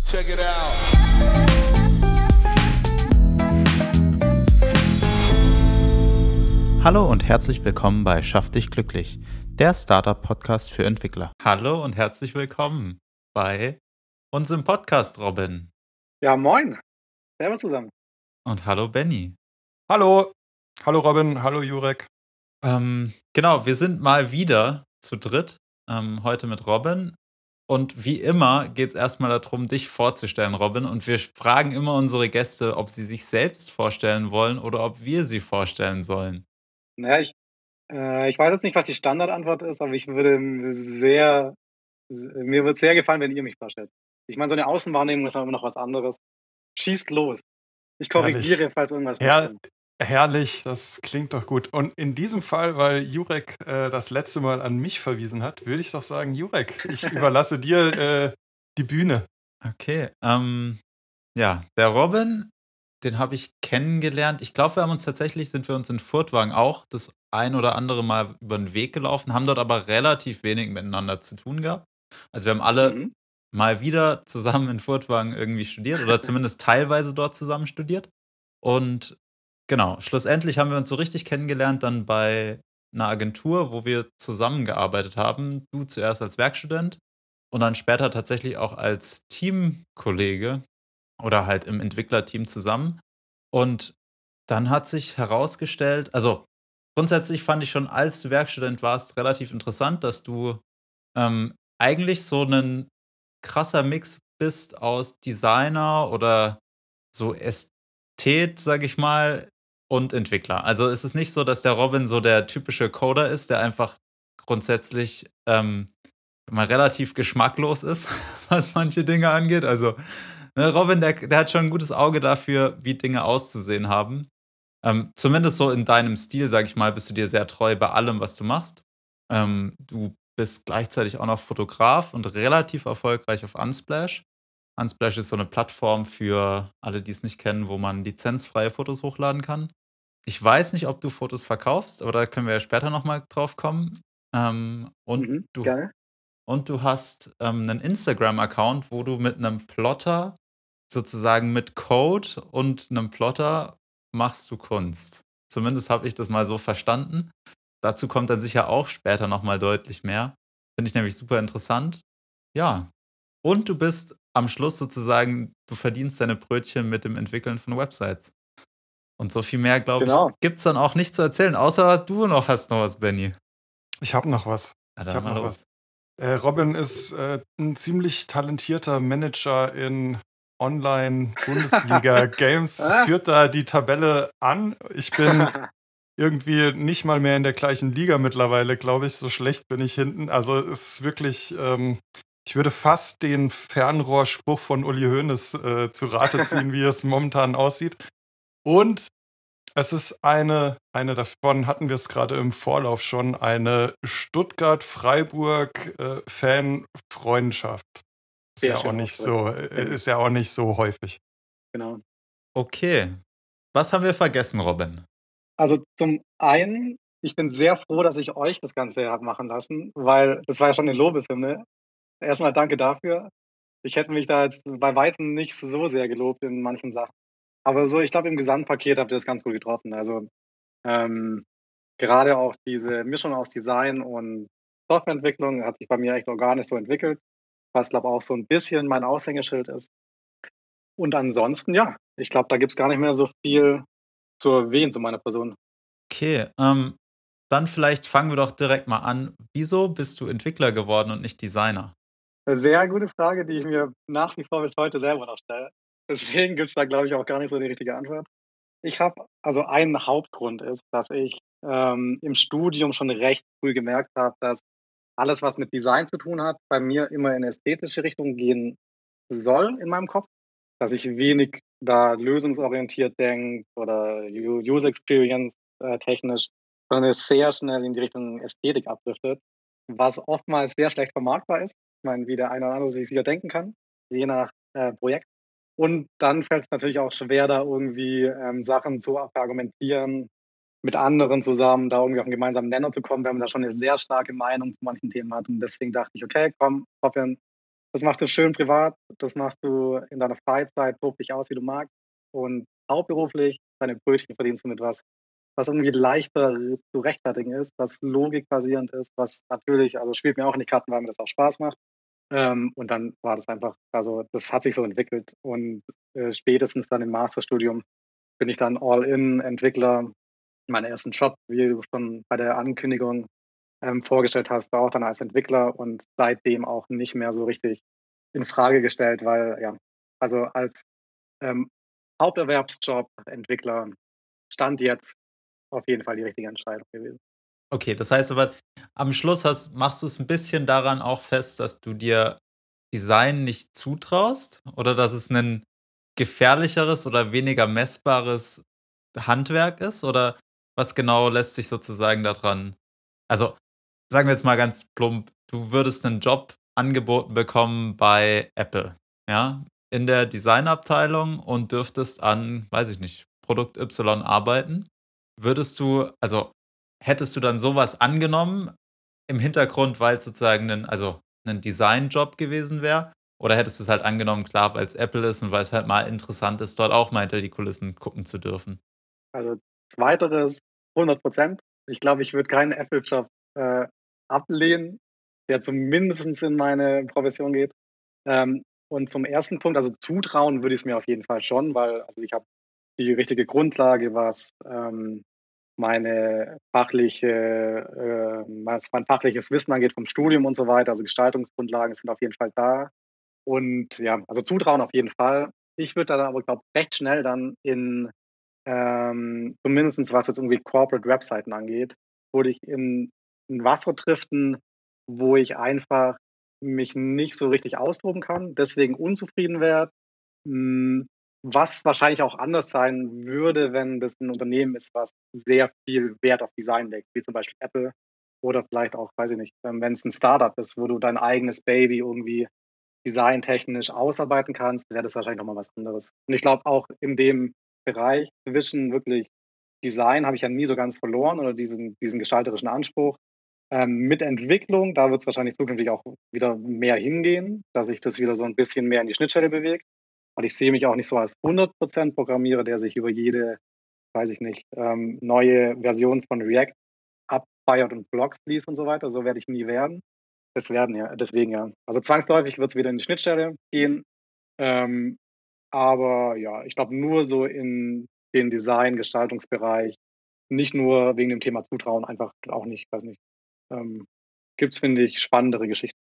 Check it out. Hallo und herzlich willkommen bei Schaff dich glücklich, der Startup-Podcast für Entwickler. Hallo und herzlich willkommen bei unserem Podcast, Robin. Ja, moin. Servus zusammen. Und hallo, Benny. Hallo. Hallo Robin, hallo Jurek. Genau, wir sind mal wieder zu dritt, heute mit Robin. Und wie immer geht es erstmal darum, dich vorzustellen, Robin. Und wir fragen immer unsere Gäste, ob sie sich selbst vorstellen wollen oder ob wir sie vorstellen sollen. Naja, ich weiß jetzt nicht, was die Standardantwort ist, aber mir würde es sehr gefallen, wenn ihr mich vorstellt. Ich meine, so eine Außenwahrnehmung ist aber immer noch was anderes. Schießt los. Ich korrigiere, Herrlich. falls irgendwas nicht Her stimmt. herrlich, das klingt doch gut. Und in diesem Fall, weil Jurek das letzte Mal an mich verwiesen hat, würde ich doch sagen, Jurek, ich überlasse dir die Bühne. Okay, ja, der Robin, den habe ich kennengelernt. Ich glaube, sind wir uns in Furtwangen auch das ein oder andere Mal über den Weg gelaufen, haben dort aber relativ wenig miteinander zu tun gehabt. Also wir haben alle Mhm. mal wieder zusammen in Furtwangen irgendwie studiert oder zumindest teilweise dort zusammen studiert. Und genau, schlussendlich haben wir uns so richtig kennengelernt dann bei einer Agentur, wo wir zusammengearbeitet haben. Du zuerst als Werkstudent und dann später tatsächlich auch als Teamkollege oder halt im Entwicklerteam zusammen. Und dann hat sich herausgestellt, also grundsätzlich fand ich schon, als du Werkstudent warst, relativ interessant, dass du eigentlich so ein krasser Mix bist aus Designer oder so Ästhet, sag ich mal, und Entwickler. Also es ist nicht so, dass der Robin so der typische Coder ist, der einfach grundsätzlich mal relativ geschmacklos ist, was manche Dinge angeht. Also ne, Robin, der hat schon ein gutes Auge dafür, wie Dinge auszusehen haben. Zumindest so in deinem Stil, sag ich mal, bist du dir sehr treu bei allem, was du machst. Du bist gleichzeitig auch noch Fotograf und relativ erfolgreich auf Unsplash. Unsplash ist so eine Plattform für alle, die es nicht kennen, wo man lizenzfreie Fotos hochladen kann. Ich weiß nicht, ob du Fotos verkaufst, aber da können wir ja später noch mal drauf kommen. Ähm, und Mhm. du Gerne. und du hast 'nen Instagram-Account, wo du mit einem Plotter sozusagen mit Code und einem Plotter machst du Kunst. Zumindest habe ich das mal so verstanden. Dazu kommt dann sicher auch später noch mal deutlich mehr. Finde ich nämlich super interessant. Ja, und du bist am Schluss sozusagen, du verdienst deine Brötchen mit dem Entwickeln von Websites. Und so viel mehr, glaube ich, Genau. gibt's dann auch nicht zu erzählen, außer du hast noch was, Benny. Ich habe noch was. Ja, Ich dann habe mal noch was. los. Robin ist ein ziemlich talentierter Manager in Online-Bundesliga-Games, Ah. führt da die Tabelle an. Ich bin irgendwie nicht mal mehr in der gleichen Liga mittlerweile, glaube ich. So schlecht bin ich hinten. Also es ist wirklich, ich würde fast den Fernrohrspruch von Uli Hoeneß zu Rate ziehen, wie es momentan aussieht. Und es ist eine davon hatten wir es gerade im Vorlauf schon, eine Stuttgart-Freiburg Fanfreundschaft. Sehr schön ausgedrückt. Sehr gut. Ist ja auch nicht so häufig. Genau. Okay. Was haben wir vergessen, Robin? Also zum einen, ich bin sehr froh, dass ich euch das Ganze habe machen lassen, weil das war ja schon eine Lobeshymne. Erstmal danke dafür. Ich hätte mich da jetzt bei Weitem nicht so sehr gelobt in manchen Sachen. Aber so, ich glaube, im Gesamtpaket habt ihr das ganz gut getroffen. Also ähm, gerade auch diese Mischung aus Design und Softwareentwicklung hat sich bei mir echt organisch so entwickelt, was, glaube auch so ein bisschen mein Aushängeschild ist. Und ansonsten, ja, ich glaube, da gibt es gar nicht mehr so viel zu erwähnen zu meiner Person. Okay, dann vielleicht fangen wir doch direkt mal an. Wieso bist du Entwickler geworden und nicht Designer? Eine sehr gute Frage, die ich mir nach wie vor bis heute selber noch stelle. Deswegen gibt es da, glaube ich, auch gar nicht so die richtige Antwort. Ich habe also ein Hauptgrund ist, dass ich im Studium schon recht früh gemerkt habe, dass alles, was mit Design zu tun hat, bei mir immer in ästhetische Richtung gehen soll in meinem Kopf, dass ich wenig da lösungsorientiert denke oder User Experience technisch, sondern es sehr schnell in die Richtung Ästhetik abdriftet, was oftmals sehr schlecht vermarktbar ist. Ich meine, wie der eine oder andere sich sicher denken kann, je nach Projekt. Und dann fällt es natürlich auch schwer, da irgendwie Sachen zu argumentieren, mit anderen zusammen da irgendwie auf einen gemeinsamen Nenner zu kommen, wenn man da schon eine sehr starke Meinung zu manchen Themen hat. Und deswegen dachte ich, okay, komm, Robin, das machst du schön privat, das machst du in deiner Freizeit, tob dich aus, wie du magst. Und hauptberuflich deine Brötchen verdienst du mit was irgendwie leichter zu rechtfertigen ist, was logikbasierend ist, was natürlich, also spielt mir auch in die Karten, weil mir das auch Spaß macht. Und dann war das einfach, also das hat sich so entwickelt. Und spätestens dann im Masterstudium bin ich dann All-in-Entwickler. Meinen ersten Job, wie du schon bei der Ankündigung vorgestellt hast, war auch dann als Entwickler und seitdem auch nicht mehr so richtig in Frage gestellt, weil ja, also als ähm, Haupterwerbsjob Entwickler stand jetzt auf jeden Fall die richtige Entscheidung gewesen. Okay, das heißt aber, am Schluss machst du es ein bisschen daran auch fest, dass du dir Design nicht zutraust oder dass es ein gefährlicheres oder weniger messbares Handwerk ist? Oder was genau lässt sich sozusagen daran, also, sagen wir jetzt mal ganz plump, du würdest einen Job angeboten bekommen bei Apple, ja, in der Designabteilung und dürftest an, weiß ich nicht, Produkt Y arbeiten. Würdest du, also, hättest du dann sowas angenommen im Hintergrund, weil's sozusagen 'nen Designjob gewesen wäre? Oder hättest du es halt angenommen, klar, weil es Apple ist und weil es halt mal interessant ist, dort auch mal hinter die Kulissen gucken zu dürfen? Also zweiteres 100%. Ich glaube, ich würde keinen Apple-Job ablehnen, der zumindest in meine Profession geht. Und zum ersten Punkt, also zutrauen würde ich es mir auf jeden Fall schon, weil also ich habe die richtige Grundlage, was meine was mein fachliches Wissen angeht vom Studium und so weiter. Also Gestaltungsgrundlagen sind auf jeden Fall da. Und ja, also zutrauen auf jeden Fall. Ich würde dann aber, glaube recht schnell dann in zumindestens was jetzt irgendwie Corporate Webseiten angeht, würde ich in Wasser driften, wo ich einfach mich nicht so richtig austoben kann, deswegen unzufrieden werde. Hm, was wahrscheinlich auch anders sein würde, wenn das ein Unternehmen ist, was sehr viel Wert auf Design legt, wie zum Beispiel Apple oder vielleicht auch, weiß ich nicht, wenn es ein Startup ist, wo du dein eigenes Baby irgendwie designtechnisch ausarbeiten kannst, wäre das wahrscheinlich noch mal was anderes. Und ich glaube auch in dem Bereich zwischen wirklich Design habe ich ja nie so ganz verloren oder diesen gestalterischen Anspruch. Mit Entwicklung, da wird es wahrscheinlich zukünftig auch wieder mehr hingehen, dass sich das wieder so ein bisschen mehr in die Schnittstelle bewegt. Und ich sehe mich auch nicht so als 100% Programmierer, der sich über jede, weiß ich nicht, neue Version von React abfeiert und Blogs liest und so weiter. So werde ich nie werden. Das werden ja, deswegen ja. Also zwangsläufig wird es wieder in die Schnittstelle gehen. Ähm, aber ja, ich glaube nur so in den Design-Gestaltungsbereich, nicht nur wegen dem Thema Zutrauen, einfach auch nicht, weiß nicht. Ähm, Gibt es, finde ich, spannendere Geschichten.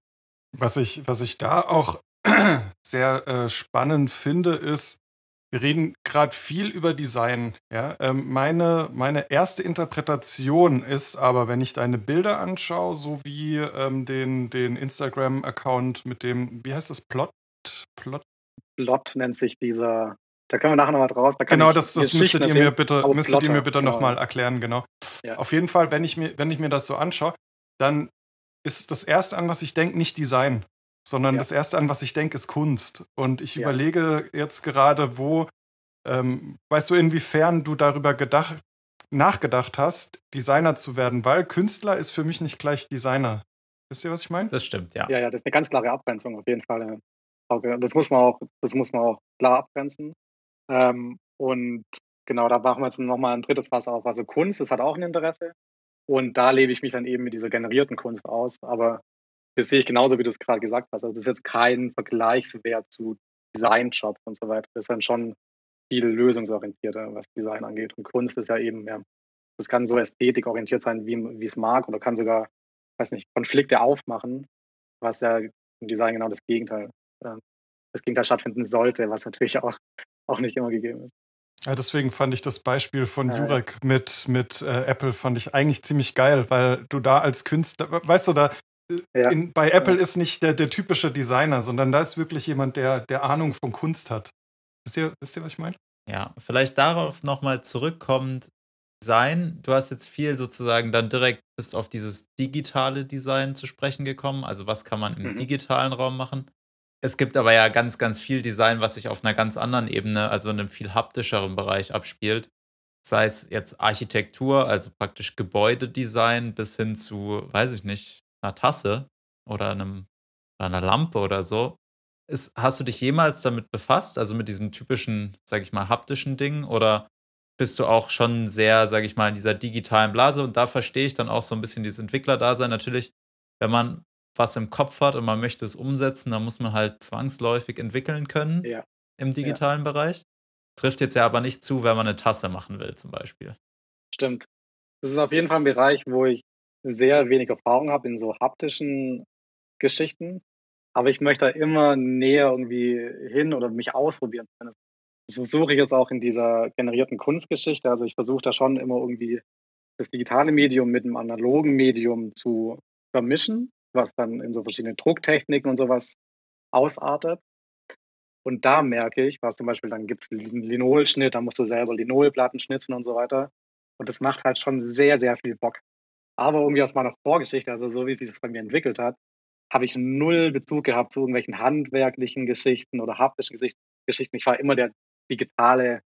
Was ich da auch sehr, spannend finde, ist, wir reden gerade viel über Design, ja? Meine erste Interpretation ist aber, wenn ich deine Bilder anschaue, sowie, den Instagram-Account mit dem wie heißt das? Plot? Plot nennt sich dieser, da können wir nachher noch mal drauf, da kann Genau, ich das dir das Geschichten müsstet ihr mir erzählen, bitte aber müsstet ihr mir Plotter, bitte noch genau, mal ja. erklären, genau. Ja, Auf jeden Fall, wenn ich mir das so anschaue, dann ist das Erste, an was ich denke, nicht Design, sondern ja, das Erste, an was ich denke, ist Kunst. Und ich ja. überlege jetzt gerade, weißt du, inwiefern du darüber nachgedacht hast, Designer zu werden, weil Künstler ist für mich nicht gleich Designer. Wisst ihr, was ich meine? Das stimmt, ja. Ja, ja, das ist eine ganz klare Abgrenzung auf jeden Fall, ja. Okay, das muss man auch klar abgrenzen. Und genau, da machen wir jetzt noch mal 'n drittes Fass auf. Also, Kunst, das hat auch ein Interesse und da lebe ich mich dann eben mit dieser generierten Kunst aus, aber das sehe ich genauso, wie du es gerade gesagt hast. Also, das ist jetzt kein Vergleichswert zu Designjobs und so weiter. Das ist dann schon viel lösungsorientierter, was Design angeht. Und Kunst ist ja eben, ja, das kann so ästhetikorientiert sein, wie es mag oder kann sogar, weiß nicht, Konflikte aufmachen, was ja im Design genau das Gegenteil stattfinden sollte, was natürlich auch nicht immer gegeben ist. Ja, deswegen fand ich das Beispiel von Ja, Jurek mit Apple fand ich eigentlich ziemlich geil, weil du da als Künstler weißt du, ja, bei Apple ja. ist nicht der typische Designer, sondern da ist wirklich jemand, der Ahnung von Kunst hat. Wisst ihr, was ich meine? Ja, vielleicht darauf noch mal zurückkommend, Design, du hast jetzt viel sozusagen dann direkt bis auf dieses digitale Design zu sprechen gekommen. Also, was kann man im Mhm. digitalen Raum machen? Es gibt aber ja ganz, ganz viel Design, was sich auf einer ganz anderen Ebene, also in einem viel haptischeren Bereich abspielt. Sei es jetzt Architektur, also praktisch Gebäudedesign bis hin zu, weiß ich nicht, einer Tasse oder einem oder 'ner Lampe oder so. Hast du dich jemals damit befasst, also mit diesen typischen, sage ich mal, haptischen Dingen oder bist du auch schon sehr, sage ich mal, in dieser digitalen Blase? Und da verstehe ich dann auch so ein bisschen dieses Entwicklerdasein. Natürlich, wenn man was im Kopf hat und man möchte es umsetzen, dann muss man halt zwangsläufig entwickeln können Ja, im ja, digitalen Bereich. Trifft jetzt ja aber nicht zu, wenn man eine Tasse machen will zum Beispiel. stimmt. Das ist auf jeden Fall ein Bereich, wo ich sehr wenig Erfahrung habe in so haptischen Geschichten, aber ich möchte da immer näher irgendwie hin oder mich ausprobieren zumindest. Das versuche ich jetzt auch in dieser generierten Kunstgeschichte. Also, ich versuche da schon immer irgendwie das digitale Medium mit dem analogen Medium zu vermischen, was dann in so verschiedene Drucktechniken und sowas ausartet. Und da merke ich, was zum Beispiel dann gibt's Linolschnitt, da musst du selber Linolplatten schnitzen und so weiter. Und das macht halt schon sehr, sehr viel Bock. Aber irgendwie aus meiner Vorgeschichte, also so wie sich das bei mir entwickelt hat, habe ich null Bezug gehabt zu irgendwelchen handwerklichen Geschichten oder haptischen Geschichten. Ich war immer der digitale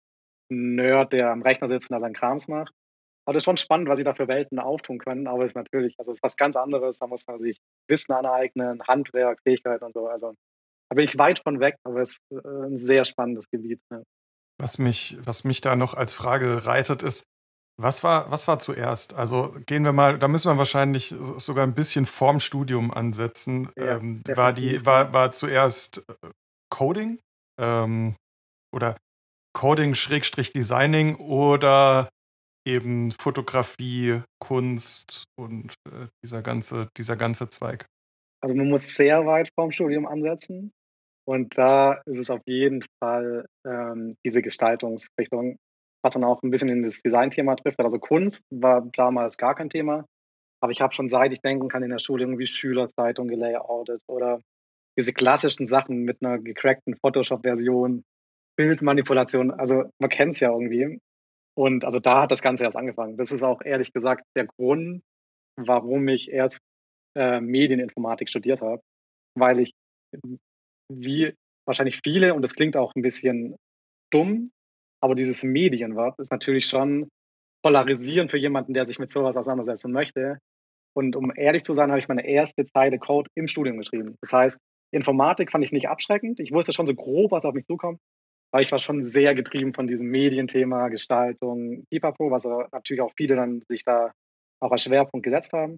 Nerd, der am Rechner sitzt und da seinen Krams macht. Aber das ist schon spannend, was sich da für Welten auftun können. Aber es ist natürlich, also es ist was ganz anderes. Da muss man sich Wissen aneignen, Handwerk, Fähigkeiten und so. Also da bin ich weit von weg, aber es ist 'n sehr spannendes Gebiet, ja. Was mich da noch als Frage reitet, ist, was war zuerst? Also, gehen wir mal, da müssen wir wahrscheinlich sogar ein bisschen vorm Studium ansetzen. Ja, War definitiv, die ja. war zuerst, Coding, ähm, oder Coding Schrägstrich Designing oder eben Fotografie, Kunst und, dieser ganze Zweig? Also, man muss sehr weit vorm Studium ansetzen und da ist es auf jeden Fall, diese Gestaltungsrichtung, was dann auch 'n bisschen in das Designthema trifft. Also, Kunst war damals gar kein Thema, aber ich habe schon, seit ich denken kann, in der Schule irgendwie Schülerzeitung gelayoutet oder diese klassischen Sachen mit 'ner gecrackten Photoshop-Version, Bildmanipulation. Also, man kennt's ja irgendwie. Und also, da hat das Ganze erst angefangen. Das ist auch ehrlich gesagt der Grund, warum ich erst, Medieninformatik studiert habe, weil ich, hm, wie wahrscheinlich viele, und das klingt auch 'n bisschen dumm, aber dieses Medienwort ist natürlich schon polarisierend für jemanden, der sich mit so was auseinandersetzen möchte. Und um ehrlich zu sein, habe ich meine erste Zeile Code im Studium geschrieben. Das heißt, Informatik fand ich nicht abschreckend. Ich wusste schon so grob, was auf mich zukommt, aber ich war schon sehr getrieben von diesem Medienthema, Gestaltung, Pipapo, was natürlich auch viele dann sich da auch als Schwerpunkt gesetzt haben.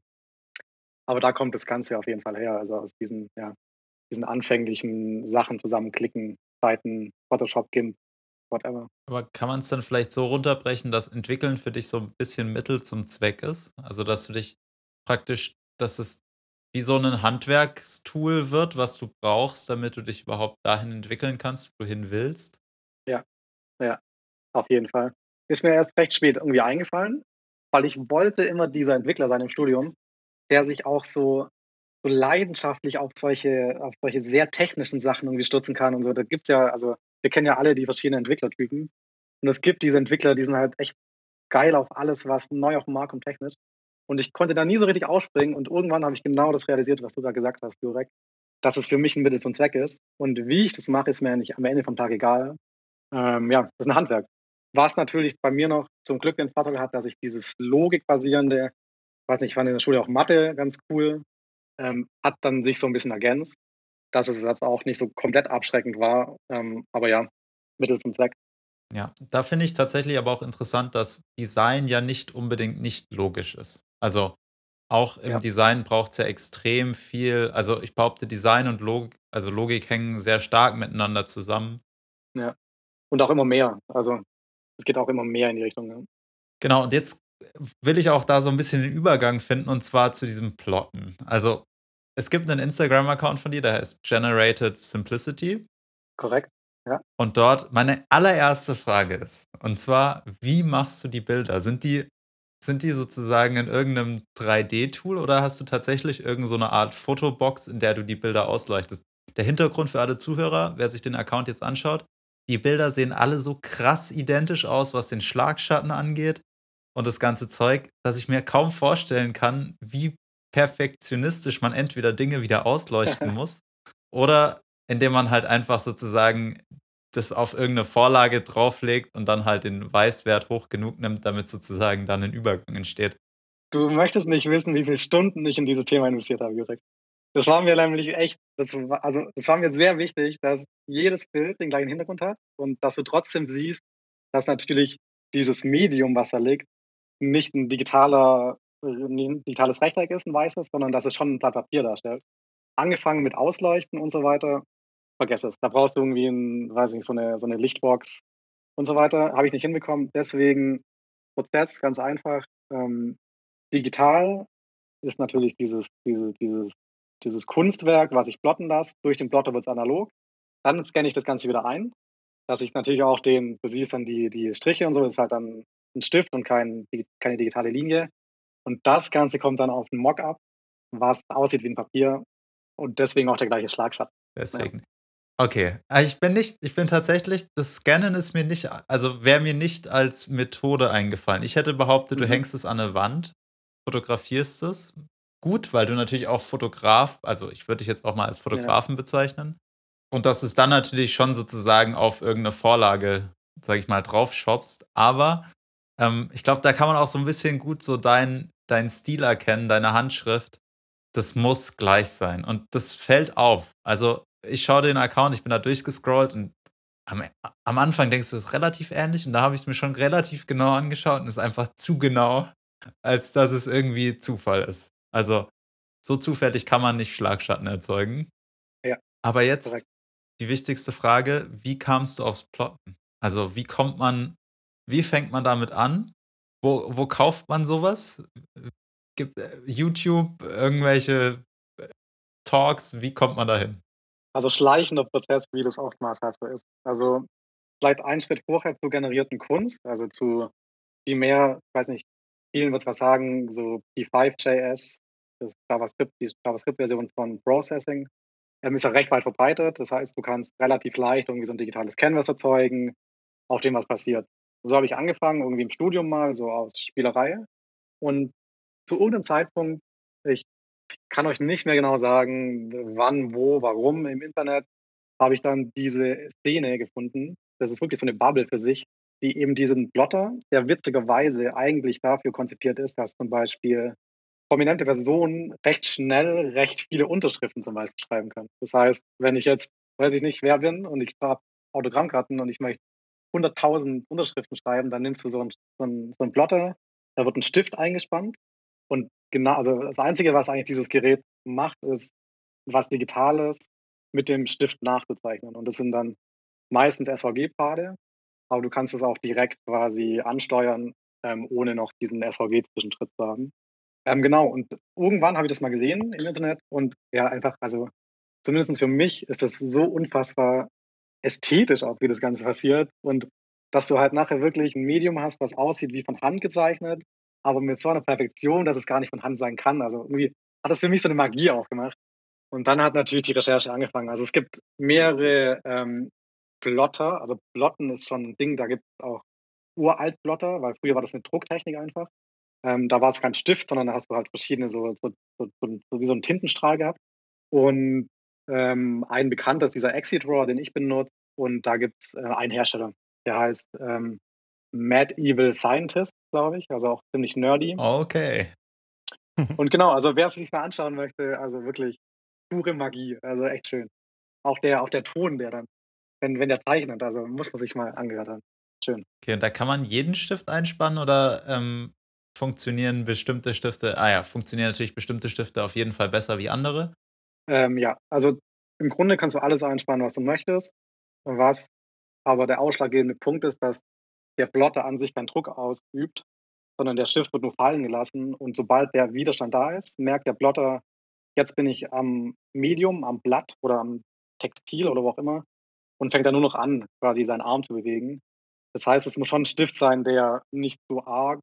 Aber da kommt das Ganze auf jeden Fall her, also aus diesen anfänglichen Sachen zusammenklicken, Zeiten, Photoshop, GIMP, whatever. Aber kann man es dann vielleicht so runterbrechen, dass Entwickeln für dich so ein bisschen Mittel zum Zweck ist? Also, dass du dich praktisch, dass es wie so ein Handwerkstool wird, was du brauchst, damit du dich überhaupt dahin entwickeln kannst, wo du hin willst? Ja, ja, auf jeden Fall. Ist mir erst recht spät irgendwie eingefallen, weil ich wollte immer dieser Entwickler sein im Studium, der sich auch so leidenschaftlich auf solche sehr technischen Sachen irgendwie stürzen kann und so. Da gibt's ja, also, wir kennen ja alle die verschiedenen Entwicklertypen und es gibt diese Entwickler, die sind halt echt geil auf alles, was neu auf den Markt kommt technisch. Und ich konnte da nie so richtig ausspringen und irgendwann habe ich genau das realisiert, was du da gesagt hast, direkt, dass es für mich 'n Mittel zum Zweck ist. Und wie ich das mache, ist mir eigentlich am Ende vom Tag egal. Ja, das ist 'n Handwerk. Was natürlich bei mir noch zum Glück den Vorteil hat, dass ich dieses logikbasierende, weiß nicht, ich fand in der Schule auch Mathe ganz cool, hat dann sich so 'n bisschen ergänzt, dass es jetzt auch nicht so komplett abschreckend war. Aber ja, Mittel zum Zweck. Ja, da finde ich tatsächlich aber auch interessant, dass Design ja nicht unbedingt nicht logisch ist. Also, auch im Ja, Design braucht es ja extrem viel, also, ich behaupte, Design und Logik hängen sehr stark miteinander zusammen. ja. Und auch immer mehr. Also, es geht auch immer mehr in die Richtung, ja. Genau, und jetzt will ich auch da so ein bisschen den Übergang finden, und zwar zu diesem Plotten. Also, es gibt einen Instagram-Account von dir, der heißt Generated Simplicity, Korrekt? Ja. und dort meine allererste Frage ist, und zwar: Wie machst du die Bilder? Sind die sozusagen in irgendeinem 3D-Tool oder hast du tatsächlich irgend so 'ne Art Fotobox, in der du die Bilder ausleuchtest? Der Hintergrund für alle Zuhörer, wer sich den Account jetzt anschaut: Die Bilder sehen alle so krass identisch aus, was den Schlagschatten angeht und das ganze Zeug, dass ich mir kaum vorstellen kann, wie perfektionistisch man entweder Dinge wieder ausleuchten muss oder indem man halt einfach sozusagen das auf irgendeine Vorlage drauflegt und dann halt den Weißwert hoch genug nimmt, damit sozusagen dann 'n Übergang entsteht. Du möchtest nicht wissen, wie viele Stunden ich in dieses Thema investiert habe, Jurek. Das war mir nämlich echt, das war mir sehr wichtig, dass jedes Bild den gleichen Hintergrund hat und dass du trotzdem siehst, dass natürlich dieses Medium, was da liegt, nicht ein digitales Rechteck ist, ein weißes, sondern dass es schon ein Blatt Papier darstellt. Angefangen mit Ausleuchten und so weiter, vergiss es. Da brauchst du irgendwie 'n, weiß nicht, so eine Lichtbox und so weiter. Habe ich nicht hinbekommen. Deswegen Prozess ganz einfach. Digital ist natürlich dieses Kunstwerk, was ich plotten lasse. Durch den Plotter wird es analog. Dann scanne ich das Ganze wieder ein, dass ich natürlich auch du siehst dann die Striche und so, das ist halt dann ein Stift und keine digitale Linie. Und das Ganze kommt dann auf 'n Mockup, was aussieht wie ein Papier und deswegen auch der gleiche Schlagschatten. Ja. Deswegen. Okay. Ich bin tatsächlich, das Scannen ist mir nicht, also wäre mir nicht als Methode eingefallen. Ich hätte behauptet, du Mhm. hängst es an 'ne Wand, fotografierst es. Gut, weil du natürlich auch Fotograf, also ich würde dich jetzt auch mal als Ja. Fotografen bezeichnen. Und dass du's dann natürlich schon sozusagen auf irgend 'ne Vorlage, sage ich mal, drauf shoppst. Aber, ich glaube, da kann man auch so 'n bisschen gut so deinen Stil erkennen, deine Handschrift. Das muss gleich sein und das fällt auf. Also, ich schaue den Account, ich bin da durchgescrollt und am am Anfang denkst du, es ist relativ ähnlich und da habe ich's mir schon relativ genau angeschaut und ist einfach zu genau, als dass es irgendwie Zufall ist. Also, so zufällig kann man nicht Schlagschatten erzeugen. Ja, Aber jetzt korrekt. die wichtigste Frage: Wie kamst du aufs Plotten? Also, wie fängt man damit an? Wo kauft man sowas? Gibt, YouTube irgendwelche Talks? Wie kommt man dahin? Also, schleichender Prozess, wie das oftmals halt so ist. Also, vielleicht einen Schritt vorher zur generierten Kunst, also zu primär, ich weiß nicht, vielen wird's was sagen, so P5.js, die JavaScript-Version von Processing, ist ja recht weit verbreitet. Das heißt, du kannst relativ leicht irgendwie so 'n digitales Canvas erzeugen, auf dem was passiert. So habe ich angefangen, irgendwie im Studium mal, so aus Spielerei. Und zu irgendeinem Zeitpunkt, ich kann euch nicht mehr genau sagen, wann, wo, warum im Internet, habe ich dann diese Szene gefunden. Das ist wirklich so 'ne Bubble für sich, die eben diesen Plotter, der witzigerweise eigentlich dafür konzipiert ist, dass zum Beispiel prominente Personen recht schnell recht viele Unterschriften zum Beispiel schreiben können. Das heißt, wenn ich jetzt, weiß ich nicht, wer bin und ich habe Autogrammkarten und ich möchte 100.000 Unterschriften schreiben, dann nimmst du so 'n Plotter, da wird 'n Stift eingespannt und genau, also das Einzige, was eigentlich dieses Gerät macht, ist was Digitales mit dem Stift nachzuzeichnen. Und das sind dann meistens SVG-Pfade, aber du kannst es auch direkt quasi ansteuern, ohne noch diesen SVG-Zwischenschritt zu haben. Genau, und irgendwann habe ich das mal gesehen im Internet und ja, einfach, also zumindest für mich ist das so unfassbar ästhetisch auch, wie das Ganze passiert und dass du halt nachher wirklich ein Medium hast, was aussieht wie von Hand gezeichnet, aber mit so einer Perfektion, dass es gar nicht von Hand sein kann. Also, irgendwie hat das für mich so eine Magie aufgemacht. Und dann hat natürlich die Recherche angefangen. Also, es gibt mehrere, Plotter. Also, Plotten ist schon 'n Ding, da gibt's auch Uralt-Plotter, weil früher war das 'ne Drucktechnik einfach. Da war es kein Stift, sondern da hast du halt verschiedene so wie so 'n Tintenstrahl gehabt. Und, ein bekannter ist dieser Exit-Drawer, den ich benutze. Und da gibt's, einen Hersteller, der heißt, Mad Evil Scientist, glaube ich, also auch ziemlich nerdy. Okay. Und genau, also wer es sich mal anschauen möchte, also wirklich pure Magie, also echt schön. Auch der Ton, der dann, wenn der zeichnet, also muss man sich mal angehört haben. Schön. Okay, und da kann man jeden Stift einspannen oder, funktionieren bestimmte Stifte, ja, funktionieren natürlich bestimmte Stifte auf jeden Fall besser wie andere? Ja, also im Grunde kannst du alles einspannen, was du möchtest. Was aber der ausschlaggebende Punkt ist, dass der Plotter an sich keinen Druck ausübt, sondern der Stift wird nur fallen gelassen und sobald der Widerstand da ist, merkt der Plotter: „Jetzt bin ich am Medium, am Blatt oder am Textil oder wo auch immer“ und fängt dann nur noch an, quasi seinen Arm zu bewegen. Das heißt, es muss schon 'n Stift sein, der nicht so arg,